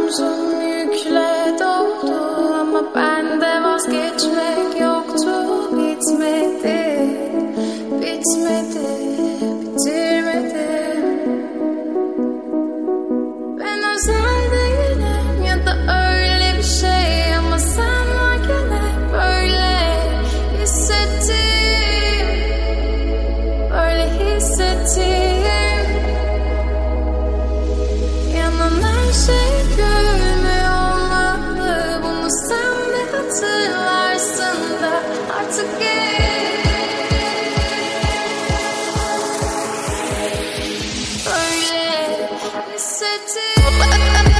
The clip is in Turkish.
omzum yükle doldu ama bende vazgeçmek yoktu. Bitmedi, bitmedi, bitirmedim. Ben özel değilim ya da öyle bir şey ama sen varken hep böyle hissettim, böyle hissettim. Yanan her şey gülme olmalı, bunu sen de hatırlarsın da artık böyle hissettim.